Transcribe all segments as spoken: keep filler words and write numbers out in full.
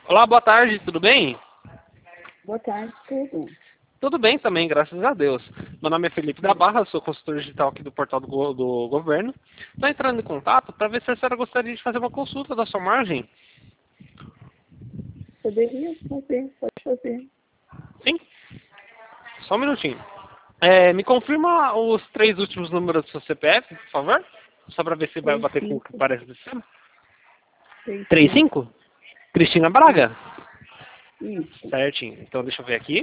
Olá, boa tarde, tudo bem? Boa tarde, tudo. Tudo bem também, graças a Deus. Meu nome é Felipe da Barra, sou consultor digital aqui do portal do, go do governo. Estou entrando em contato para ver se a senhora gostaria de fazer uma consulta da sua margem. Poderia fazer, pode fazer. Sim? Só um minutinho. É, me confirma os três últimos números do seu C P F, por favor? Só para ver se vai Três, bater com o que cinco, parece do sistema. três, três cinco. cinco? Cristina Braga? Isso. Certinho. Então deixa eu ver aqui.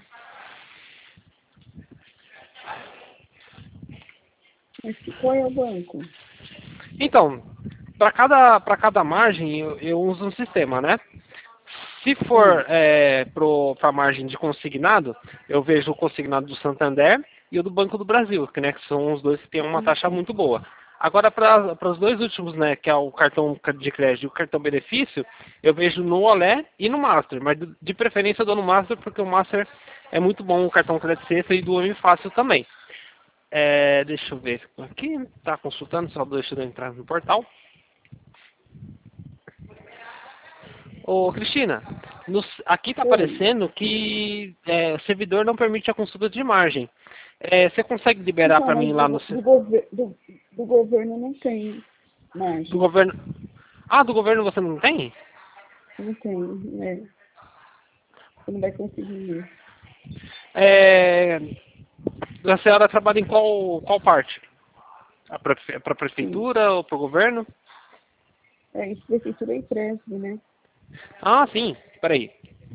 Mas que- qual é o banco? Então, para cada, para cada margem eu, eu uso um sistema, né? Se for Hum. é, para a margem de consignado, eu vejo o consignado do Santander e o do Banco do Brasil, que, né, que são os dois que têm uma taxa muito boa. Agora, para os dois últimos, né, que é o cartão de crédito e o cartão benefício, eu vejo no Olé e no Master, mas de preferência eu dou no Master porque o Master é muito bom, o cartão crédito sexta e do Homem Fácil também. É, deixa eu ver aqui, está consultando, só deixa eu entrar no portal. Ô, Cristina, nos- aqui está Oi. aparecendo que é, o servidor não permite a consulta de margem. É, você consegue liberar Então, para mas mim lá no do, se- do, gover do, do governo não tem do margem. governo? Ah, do governo você não tem? Não tem, né? Você não vai conseguir isso. É, a senhora trabalha em qual, qual parte? Para a Sim. prefeitura ou para o governo? É, isso prefeitura é empréstimo, né? Ah, sim. Espera aí.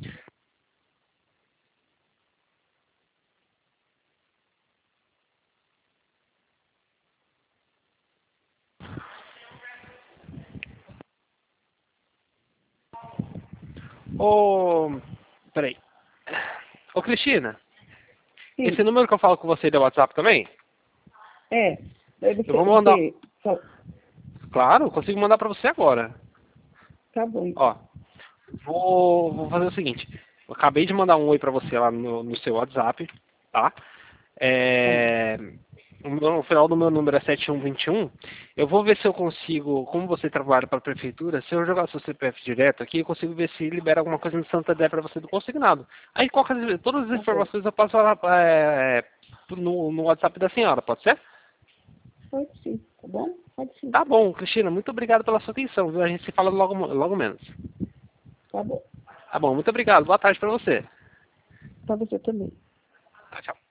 Ô, peraí. Ô, Cristina, esse Sim. número que eu falo com você é do WhatsApp também? É. Daí Eu você, vou mandar. você só- Claro, eu consigo mandar para você agora. tá bom, então. Ó, vou, vou fazer o seguinte. Eu acabei de mandar um oi pra você lá no, no seu WhatsApp, tá? Tá bom. É, o, meu- o final do meu número é sete um dois um. Eu vou ver se eu consigo, como você trabalha para a prefeitura, se eu jogar seu C P F direto aqui, eu consigo ver se libera alguma coisa no Santander para você do consignado. Aí qualquer, todas as Tá bom. informações eu passo lá, é, no, no WhatsApp da senhora, pode ser? Pode sim, tá bom? Pode sim. Tá bom, Cristina, muito obrigado pela sua atenção, viu? A gente se fala logo, logo menos. Tá bom. Tá bom, muito obrigado. Boa tarde para você. Pra você também. Tchau, tchau.